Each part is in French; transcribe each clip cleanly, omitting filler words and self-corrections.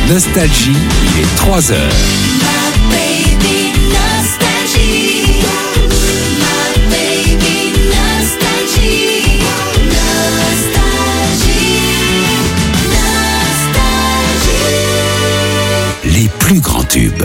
Nostalgie, il est 3 heures. Les plus grands tubes.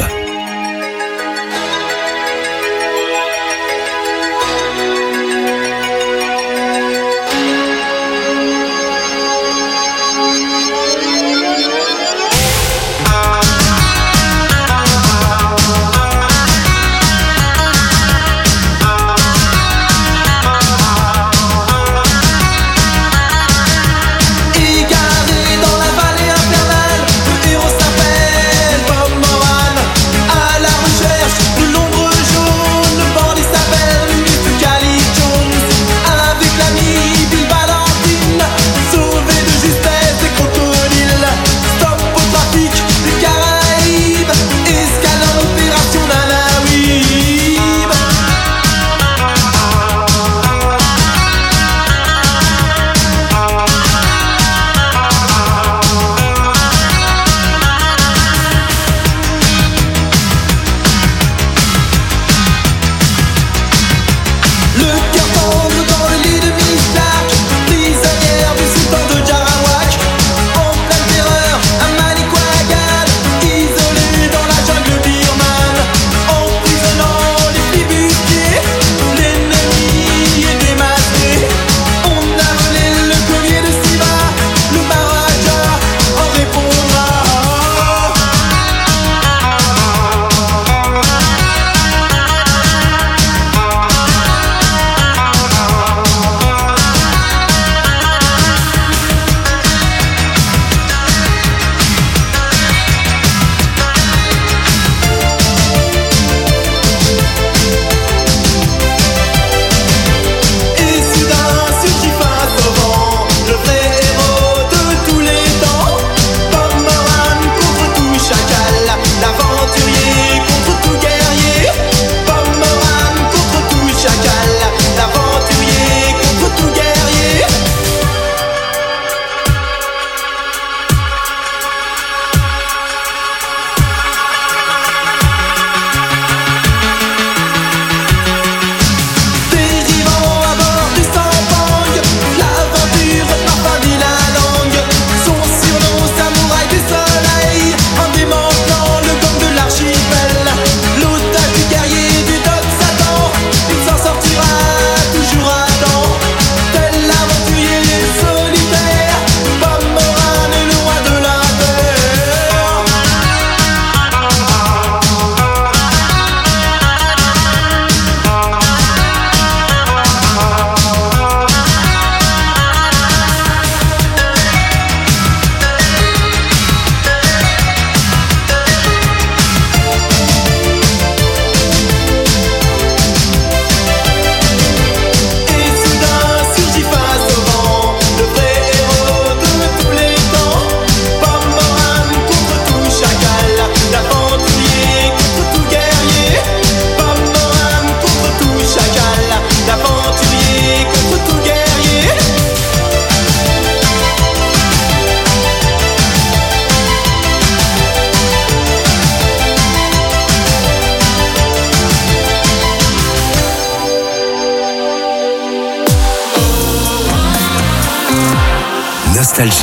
Nostalgie.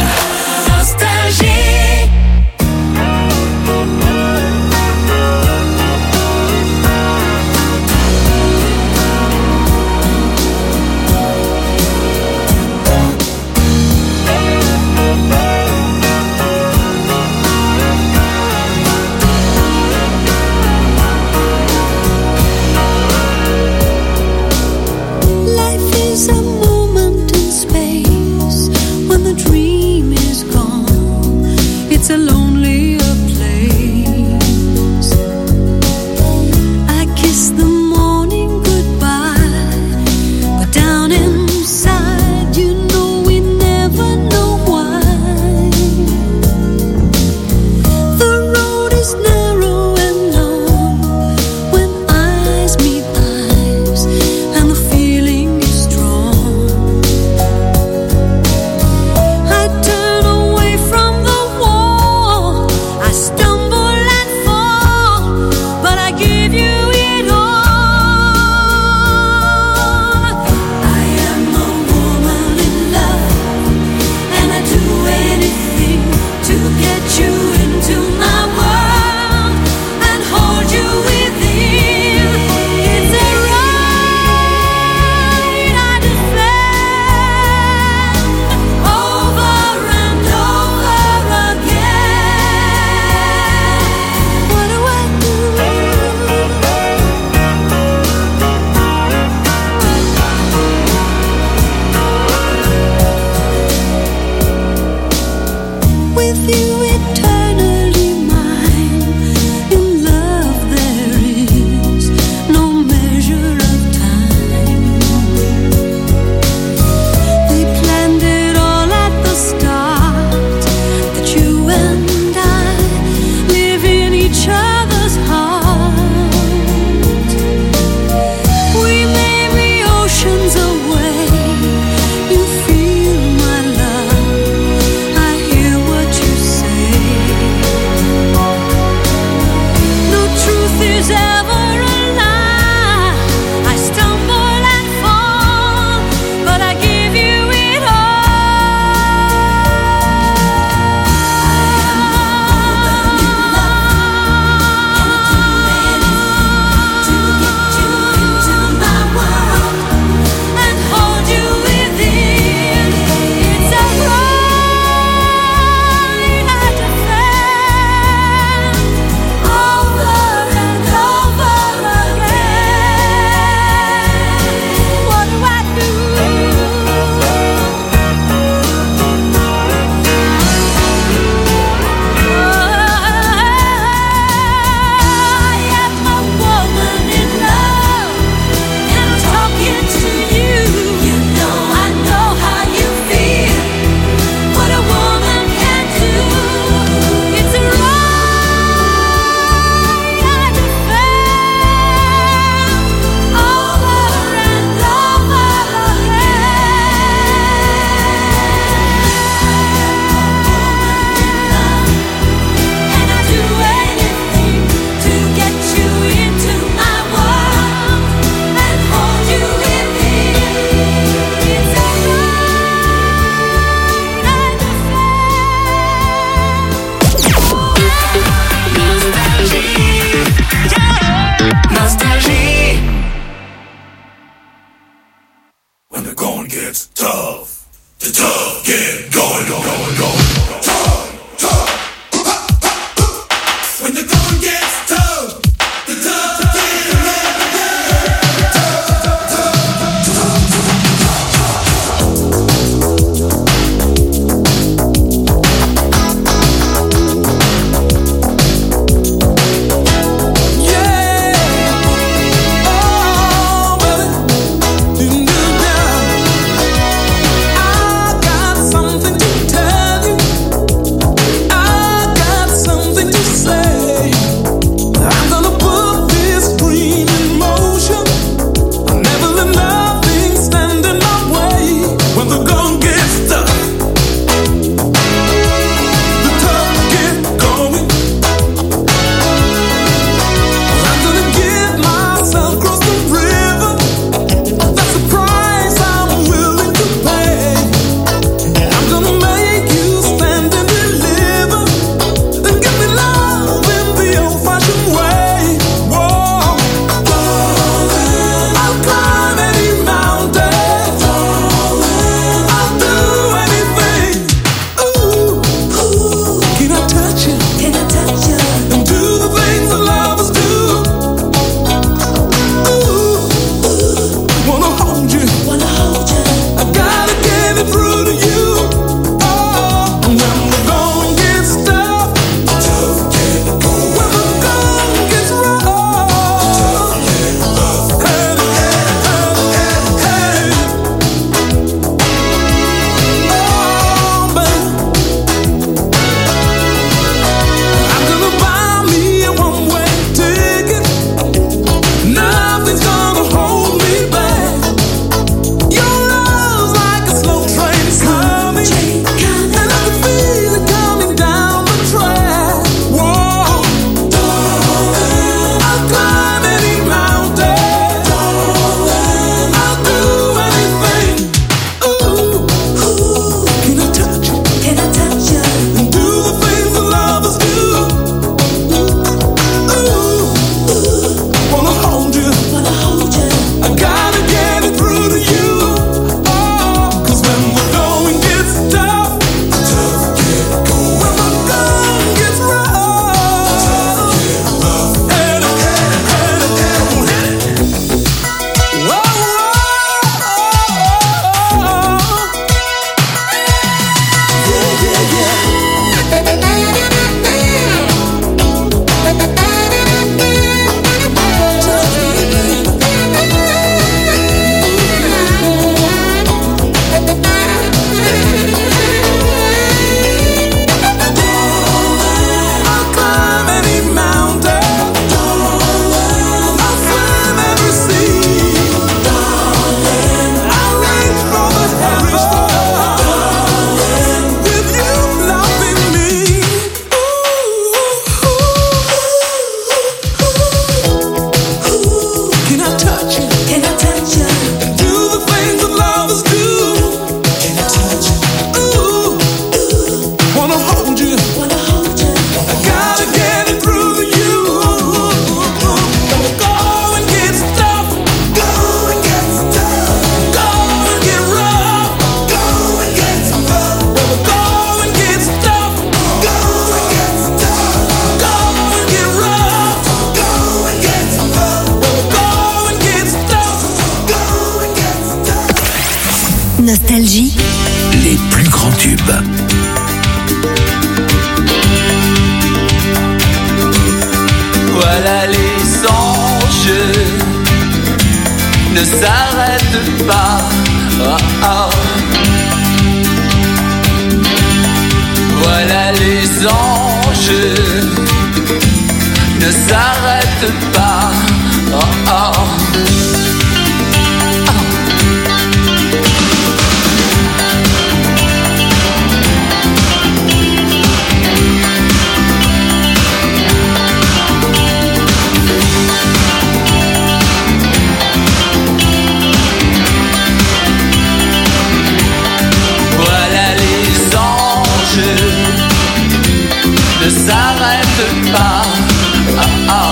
Life is a moment in space when the dream is You feel my love. I hear what you say. hold you. I gotta get it through you. Go and get stuff. Go and get stuff. Go and get rough. Go and get some fun. Go and get stuff. Go and get stuff. Go and get rough. Go and get some fun. Go and get stuff. Go and get stuff. Nostalgie. Les plus grands tubes. Voilà les anges ne s'arrêtent pas. Oh, oh. Voilà les anges ne s'arrêtent pas. Oh, oh. Ne s'arrête pas. Ah, ah.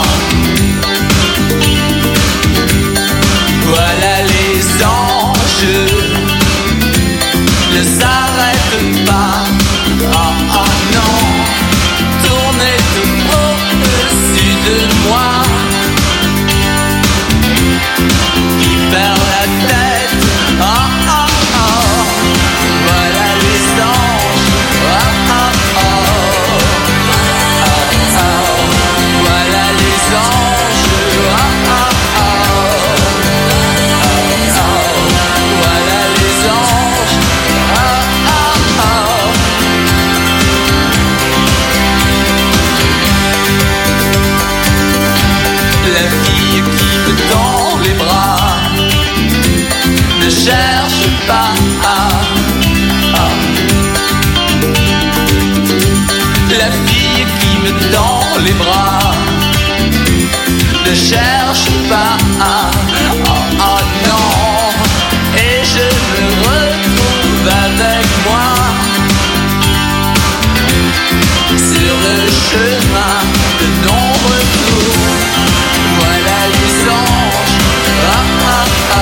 Voilà les anges ne s'arrêtent pas. Ah, ah, non, tournez tout au-dessus de moi. Qui perd la tête. Ah, ah, ah. Voilà les anges. Ah, ah, ah. Voilà les anges, ah, ah, ah. Voilà les anges, ah, ah, ah. La fille qui me tend les bras ne cherche pas à. La fille qui me tend les bras ne cherche pas à. Oh, oh non. Et je me retrouve avec moi sur le chemin de non-retour. Voilà les anges. Ah, ah, ah.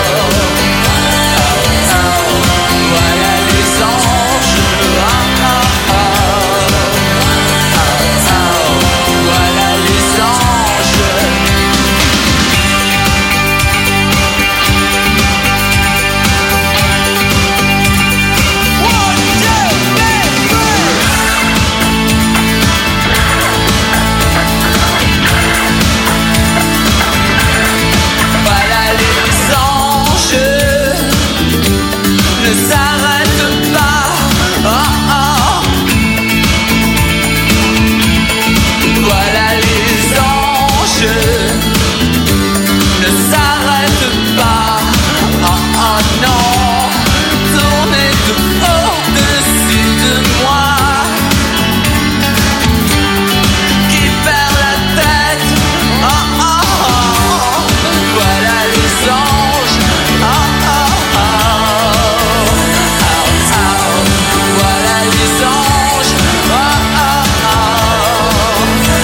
Ah, ah. Voilà les anges. Ah, ah, ah. Voilà les anges. One, two, three. Voilà les anges ne s'arrêtent pas. Oh, oh. Voilà les anges ne s'arrêtent pas. Oh, oh non, tournez tout au-dessus de moi. Qui perd la tête. Oh, oh, oh. Voilà les anges. Oh, oh, oh. Oh, oh. Voilà les anges. Oh, oh, oh.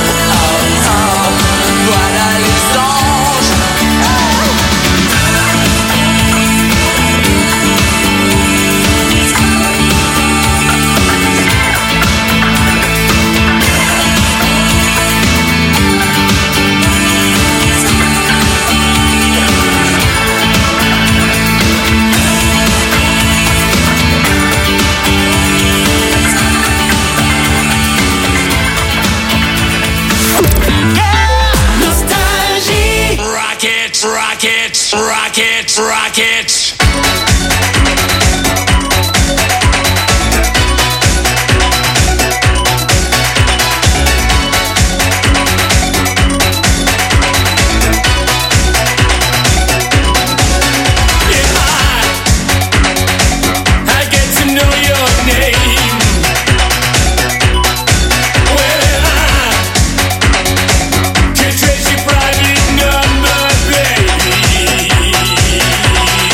Voilà les anges. Nostalgie. Rocket, rocket, rocket, rocket. I get to know your name. Well, I can trace your private number, baby.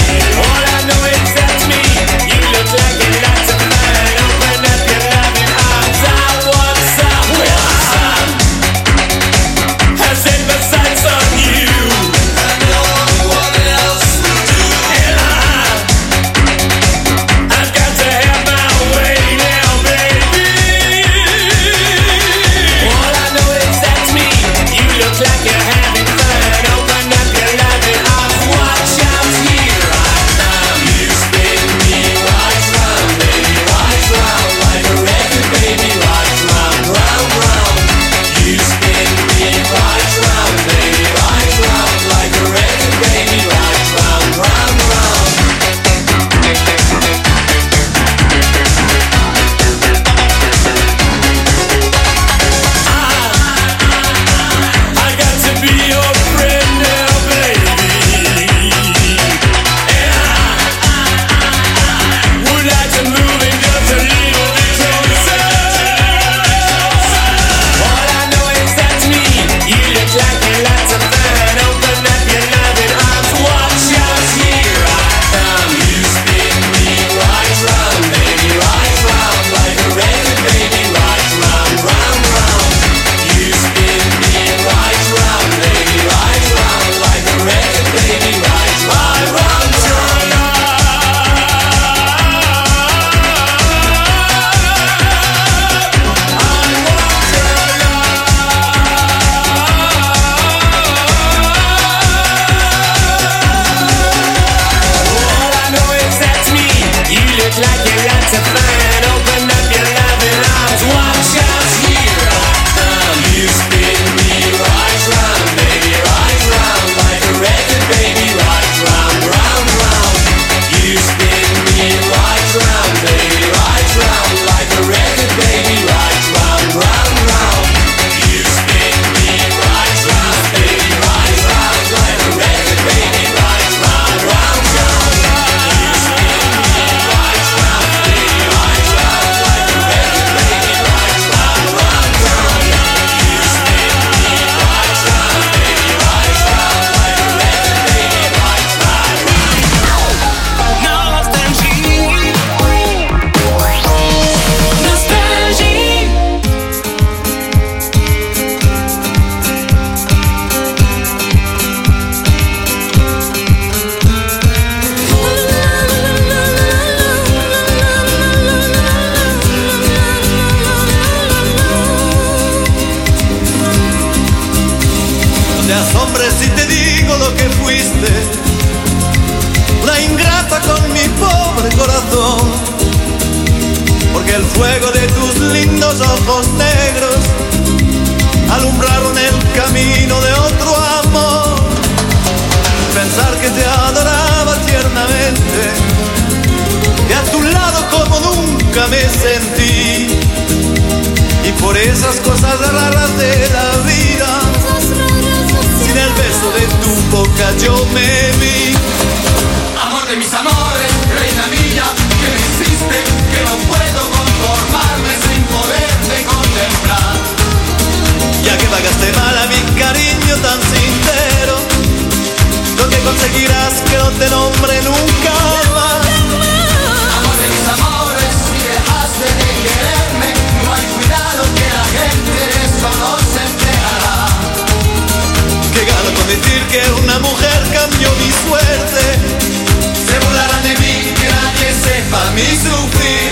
fuego de tus lindos ojos negros alumbraron el camino de otro amor. Pensar que te adoraba tiernamente, que a tu lado como nunca me sentí, y por esas cosas raras de la vida, sin el beso de tu boca yo me vi. Amor de mis amores, reina mía, que me hiciste, que no puedo conformarme sin poderte contemplar. Ya que pagaste mal a mi cariño tan sincero, lo que conseguirás que no te nombre nunca más. Amor de mis amores, si dejaste de quererme, no hay cuidado que la gente de eso no se enterará. Que gano con decir que una mujer cambió mi suerte, se burlarán de mí, que nadie sepa mi sufrir.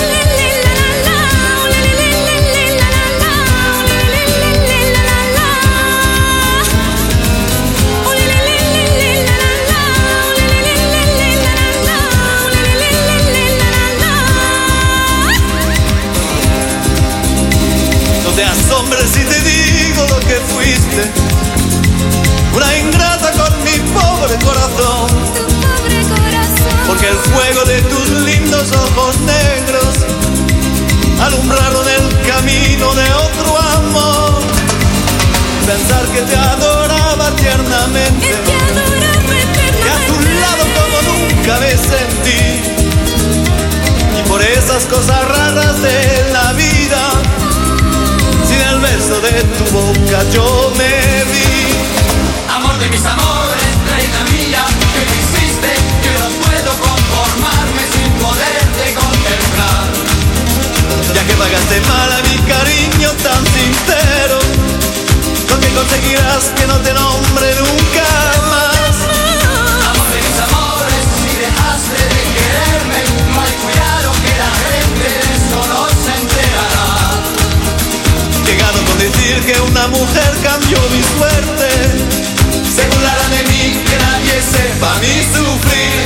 No te asombres si te digo lo que fuiste, una ingrata con mi pobre corazón, porque el fuego de tus lindos ojos negros alumbraron el camino de otro amor. Pensar que te adoraba tiernamente, que a tu lado como nunca me sentí, y por esas cosas raras de la vida, sin el beso de tu boca yo me vi. Amor de mis amores, reina mía, que me hiciste, que no puedo conformarme sin poderte contemplar. Ya que pagaste mal a mi cariño tan sincero, lo que conseguirás que no te nombre nunca más. Amor de mis amores, si dejaste de quererme, no hay cuidado que la gente de eso no se enterará. Llegado con decir que una mujer cambió mi suerte, se burlarán de mí, que nadie sepa mi sufrir.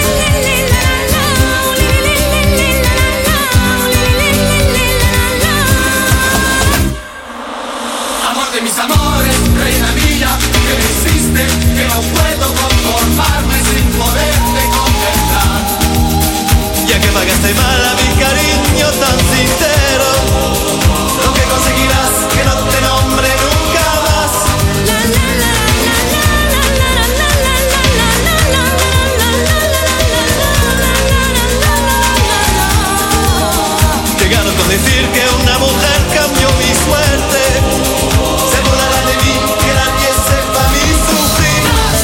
Amor de mis amores, reina mía, que me hiciste, que no puedo conformarme sin poderte contemplar. Ya que pagaste mal a mi cariño tan sincero, lo que conseguirás que no te nombre nunca más. Llegaron con decir que una mujer cambió mi suerte, se burlará de mí, que nadie sepa mi sufrir.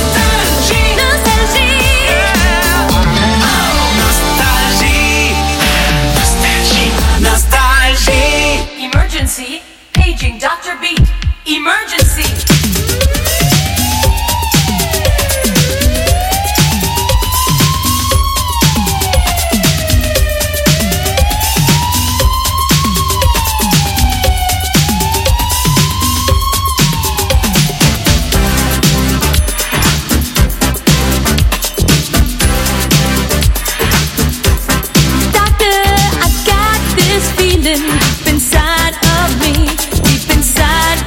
Nostalgie. Emergency, paging Dr. Beat. Emergency. Doctor, I got this feeling deep inside of me, deep inside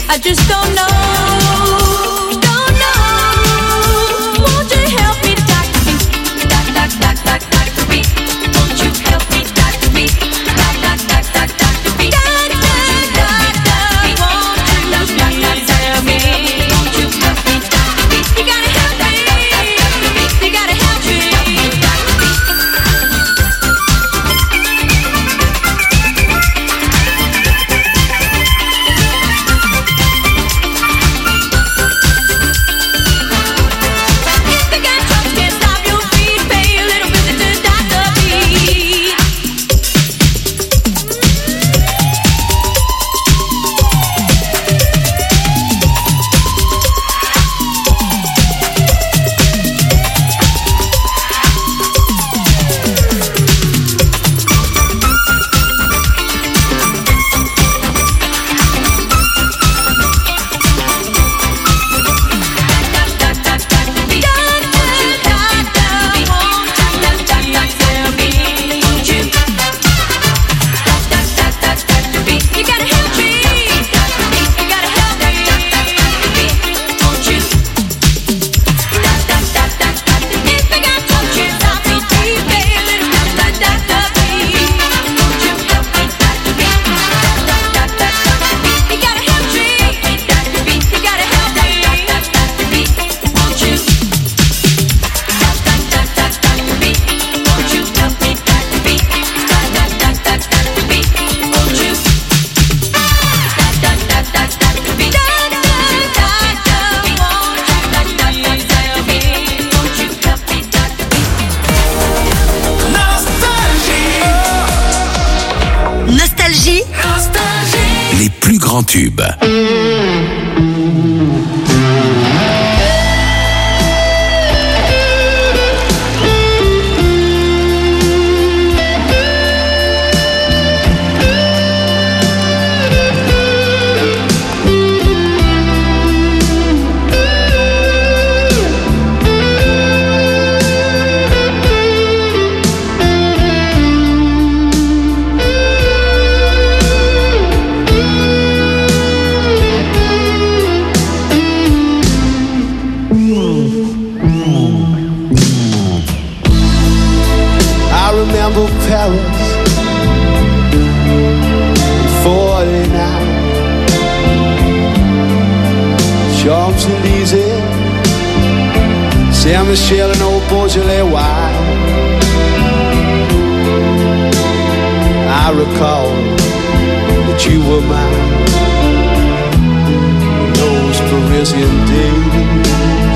I just don't know. Don't know. Won't you help me, Dr. B? Dr. B. Won't you help me, Dr. B? Dr. B. Les plus grands tubes. Paris in 49, Champs-Élysées, Saint-Michel and old Beaujolais wine. I recall that you were mine in those Parisian days.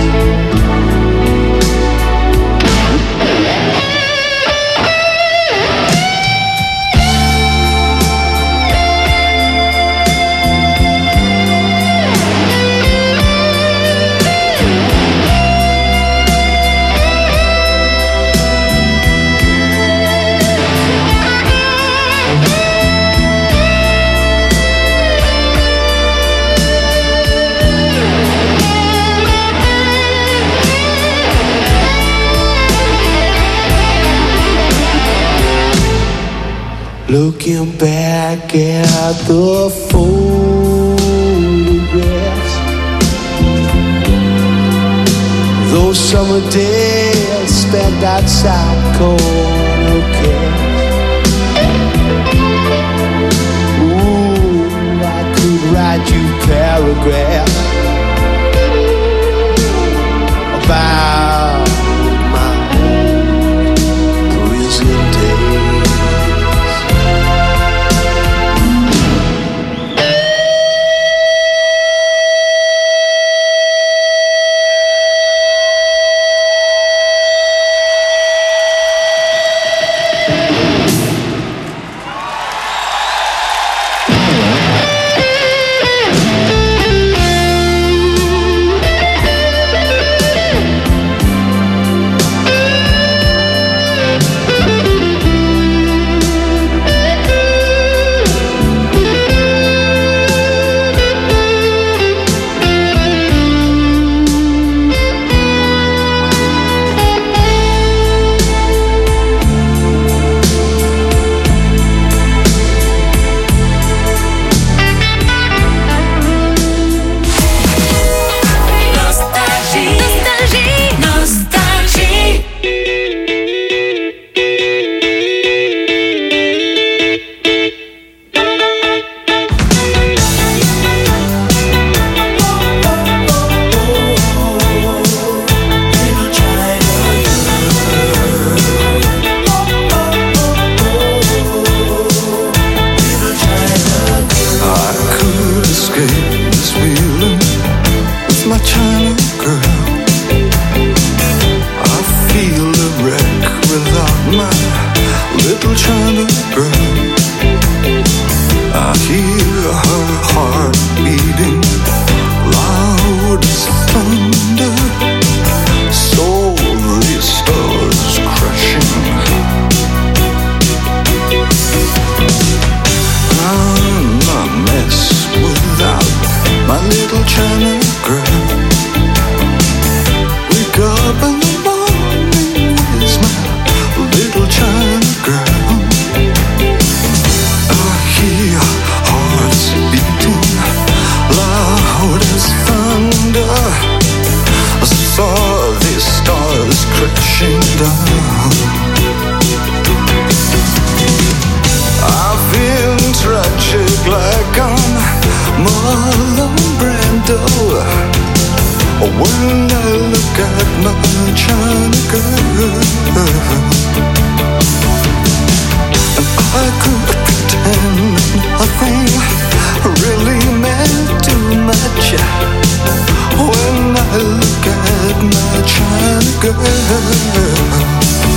Looking back at the photographs, those summer days spent outside corner cafes. Ooh, I could write you paragraphs about my own Parisian days. China girl. Wake up in the morning with my little China girl. I hear hearts beating loud as thunder. I saw these stars crashing down. I've been tragic like I'm Marlon Brando. When I look at my China girl, and I could pretend nothing really meant too much. When I look at my China girl,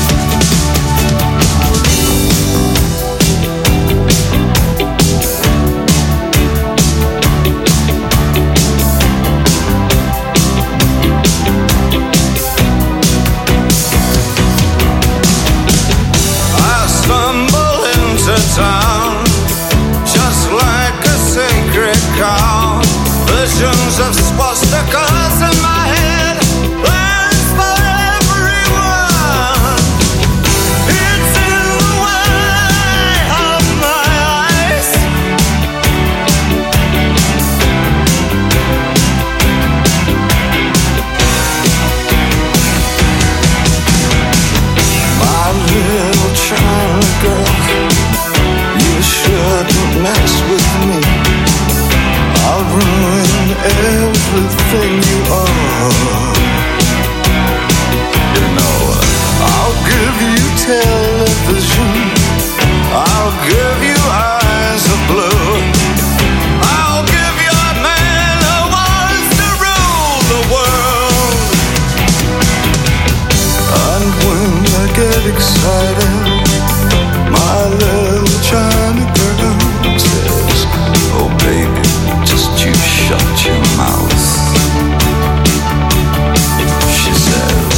town, just like a sacred cow. Visions of swastikas in my head, plans for everyone. It's in the way of my eyes. My little China girl, you shouldn't mess with me. I'll ruin everything you are. You know, I'll give you television, I'll give you eyes of blue, I'll give you a man who wants to rule the world. And when I get excited, my little China girl says, oh baby, just you shut your mouth. She says,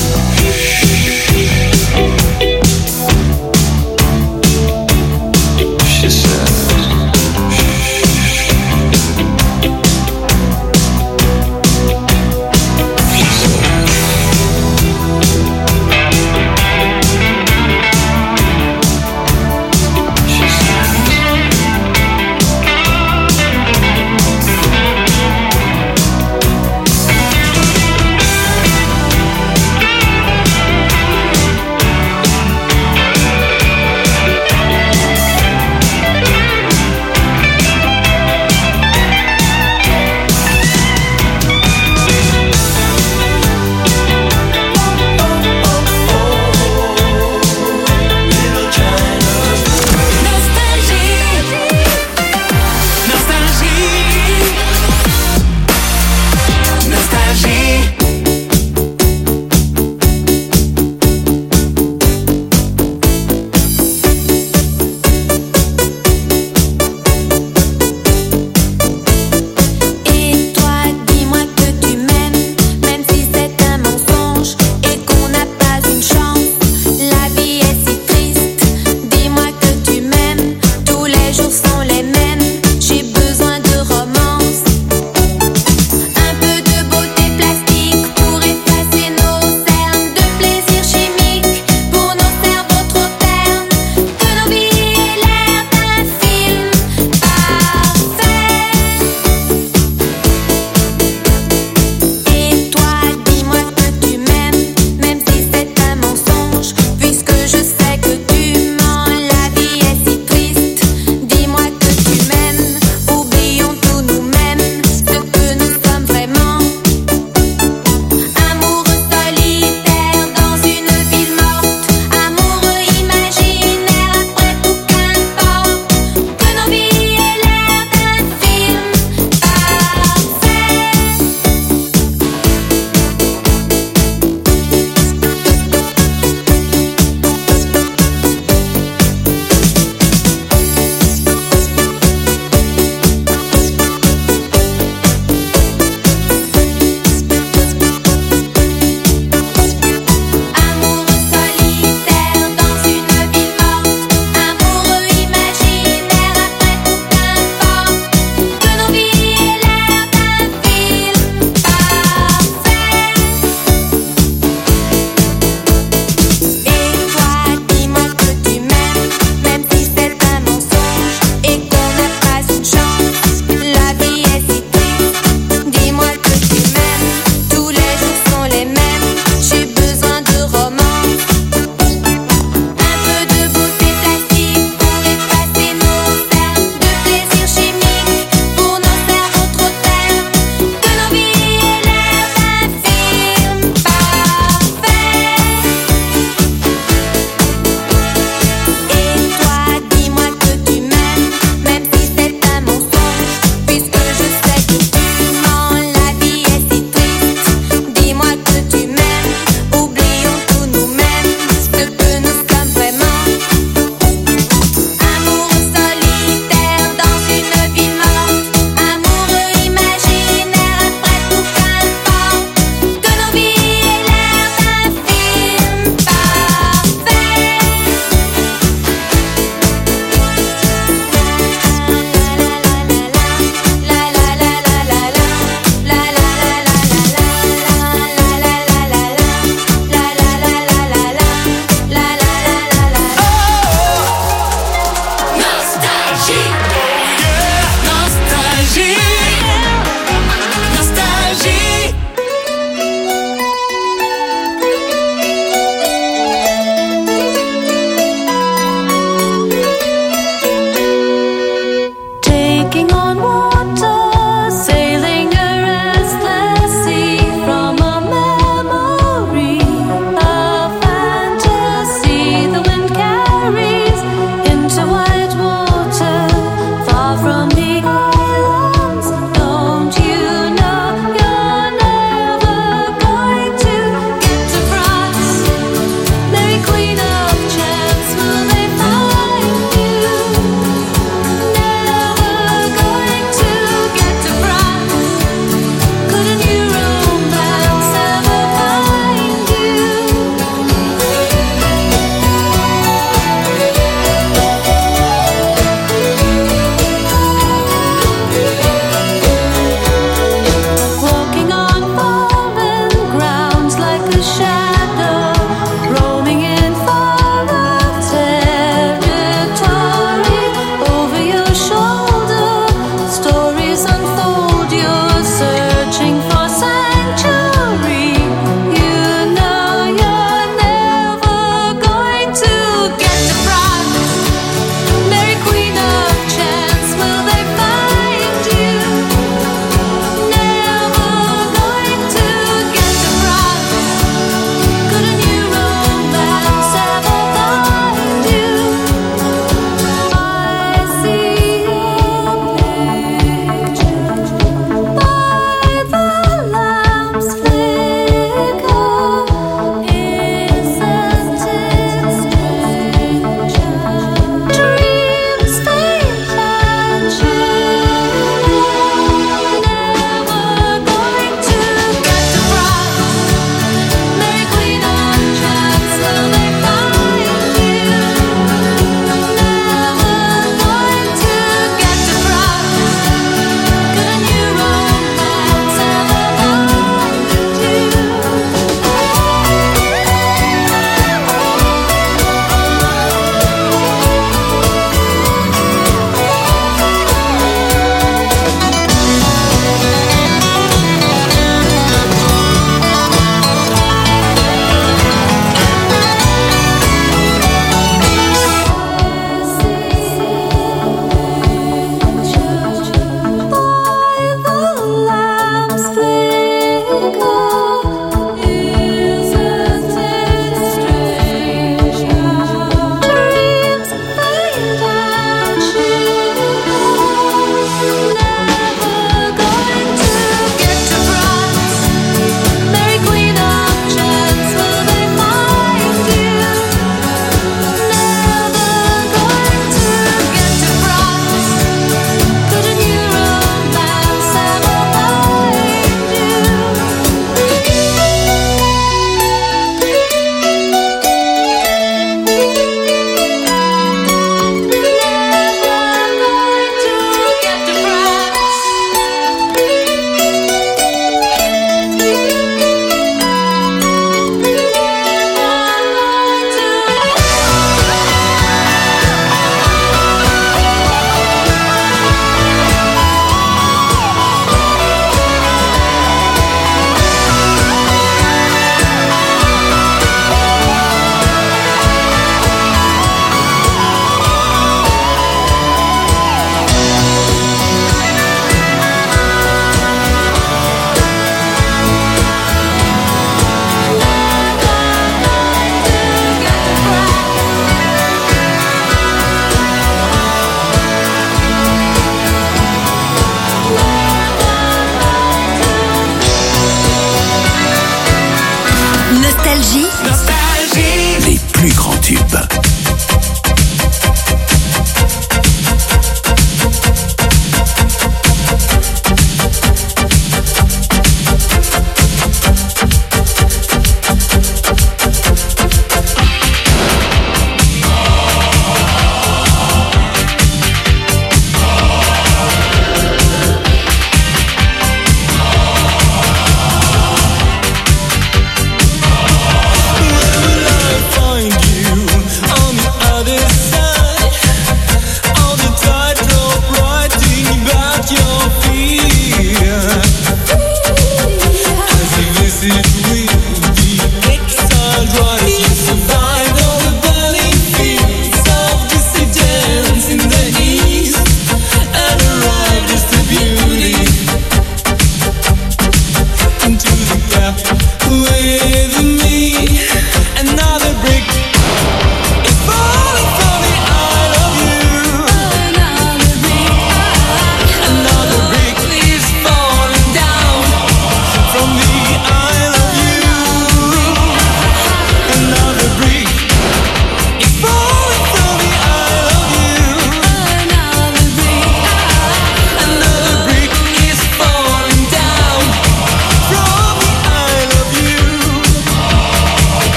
she says, she says,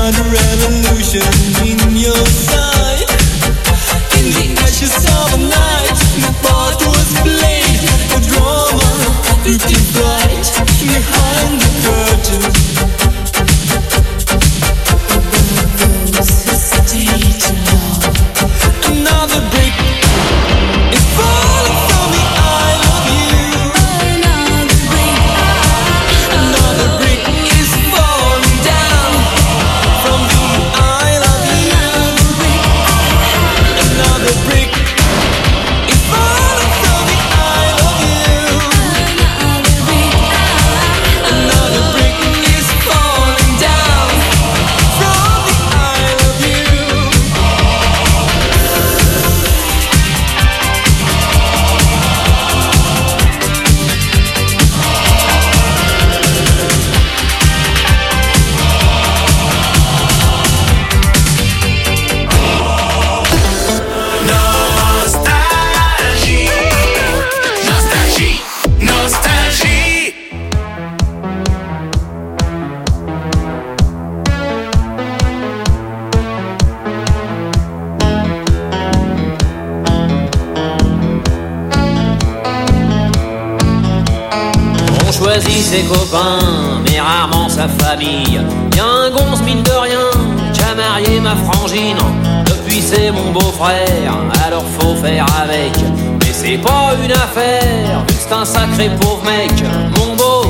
find a revolution in your sight. In the ashes of a night, the part was played, the drama pretty bright behind the curtain. Those who stay too long. Another brick is falling from the eye of you. Another brick is falling down from the eye of you. Another brick is falling from the eye of you. Another brick is falling down from the eye of you. Nostalgie, nostalgie, nostalgie. On choisit ses copains, mais rarement sa famille. Y'a un gonze mine de rien qui a marié ma frangine. Depuis c'est mon beau-frère, alors faut faire avec. Mais c'est pas une affaire, vu que c'est un sacré pauvre mec. Mon beauf,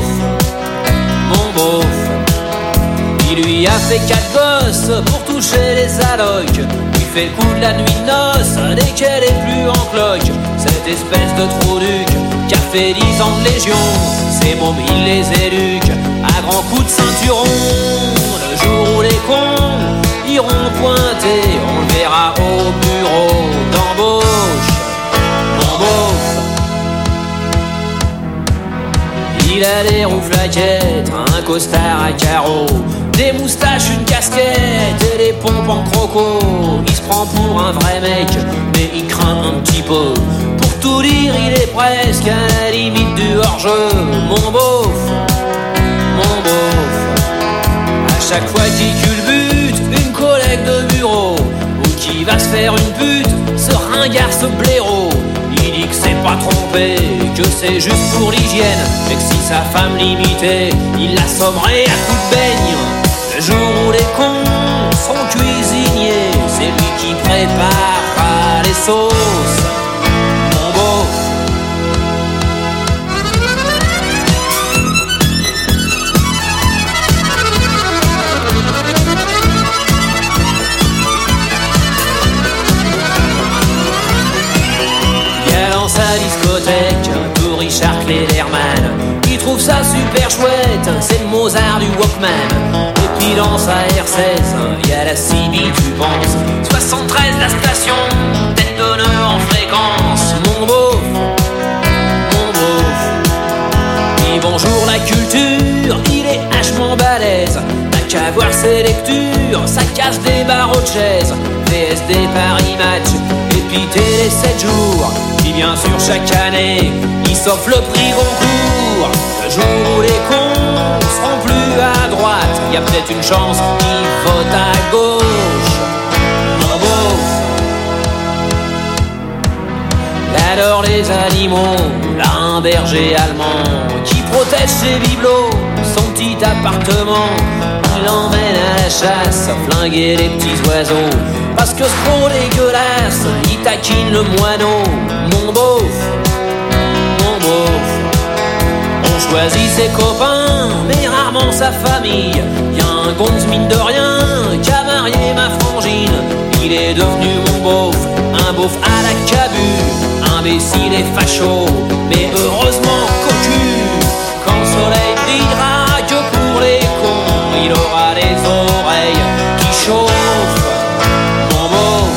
il lui a fait 4 gosses pour toucher les allocs. Lui fait le coup de la nuit de noces dès qu'elle est plus en cloque. Cette espèce de trou-duc qui a fait 10 ans de légion, ces mômes il les éduque à grands coups de ceinturon. Le jour où les cons iront pointer, on le verra au bureau d'embauche. Mon beauf, il a des rouflaquettes, un costard à carreaux, des moustaches, une casquette et des pompes en croco. Il se prend pour un vrai mec, mais il craint un petit peu. Pour tout dire, il est presque à la limite du hors-jeu. Mon beauf, à chaque fois qu'il culbute une collègue de bureau, ou qui va se faire une pute, ce ringard, ce blaireau. Il dit que c'est pas trompé, que c'est juste pour l'hygiène, mais que si sa femme l'imitait, il l'assommerait à coups de beigne. Le jour où les cons seront cuisiniers, c'est lui qui préparera les sauces. Mon beauf, dans sa discothèque, tout Richard Klederman. Il trouve ça super chouette, c'est le Mozart du Walkman. Et puis dans sa R16, y'a la CB, tu penses 73 la station, tête d'honneur en fréquence. Mon beauf, dit bonjour la culture, il est hachement balèze. T'as qu'à voir ses lectures, ça casse des barreaux de chaise. VSD Paris Match, et puis télé 7 jours. Puis bien sûr chaque année, il s'offre le prix Goncourt. Le jour où les cons seront plus à droite, y a peut-être une chance qu'ils votent à gauche. Mon beauf, il adore les animaux, là un berger allemand qui protège ses bibelots, son petit appartement. Il l'emmène à la chasse, flinguer les petits oiseaux, parce que c'est trop dégueulasse, il taquine le moineau. Mon beauf, on choisit ses copains, mais rarement sa famille. Y'a un gonze mine de rien qui a marié ma frangine. Il est devenu mon beauf, un beauf à la cabu, imbécile et facho, mais heureusement cocu. Quand le soleil brillera que pour les cons, il aura les oreilles qui chauffent. Mon beauf,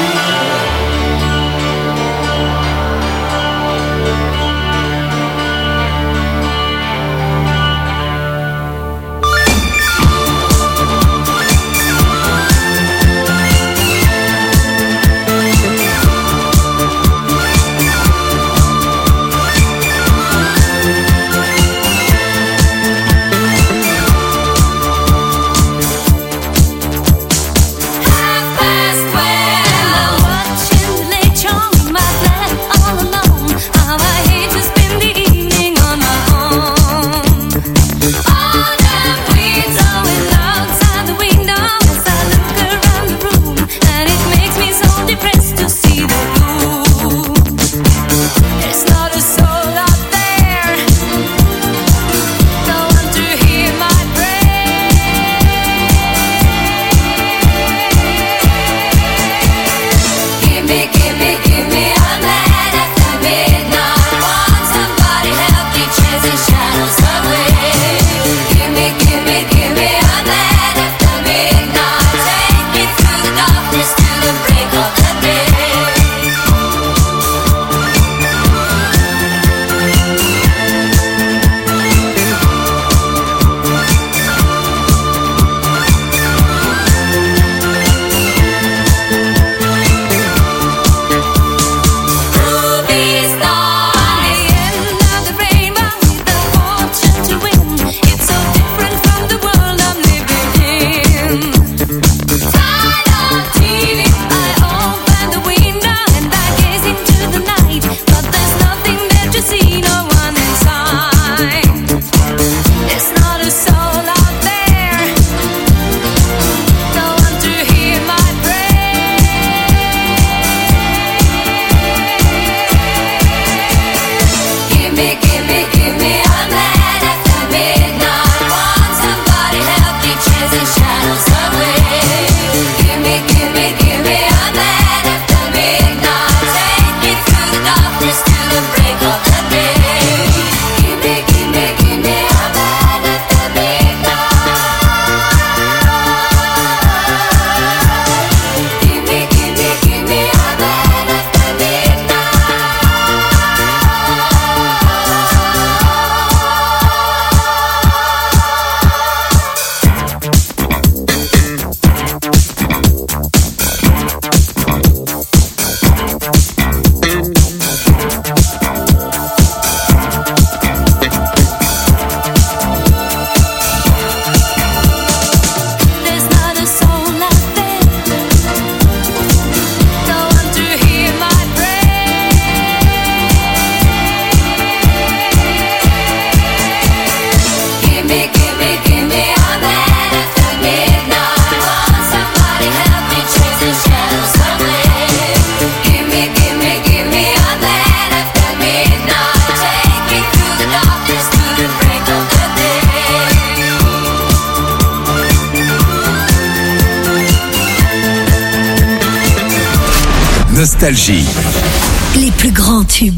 Nostalgie. Les plus grands tubes.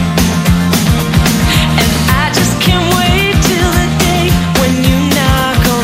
When you knock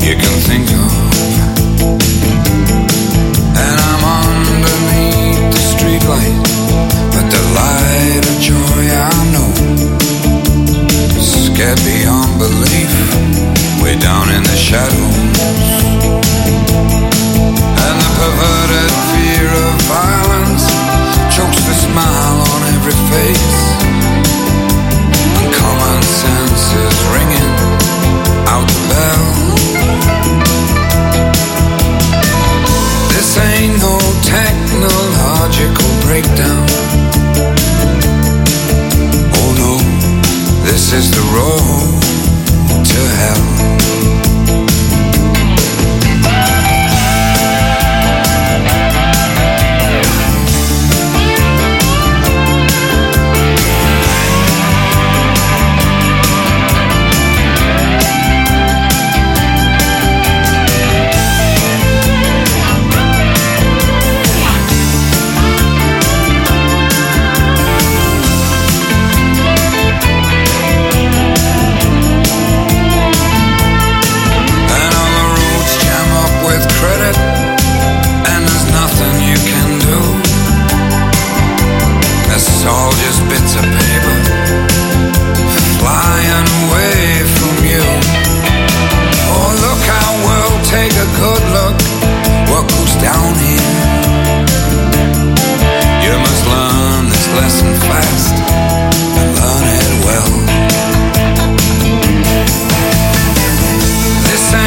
you can think of. And I'm underneath the streetlight, but the light of joy I know, scared beyond belief, way down in the shadows.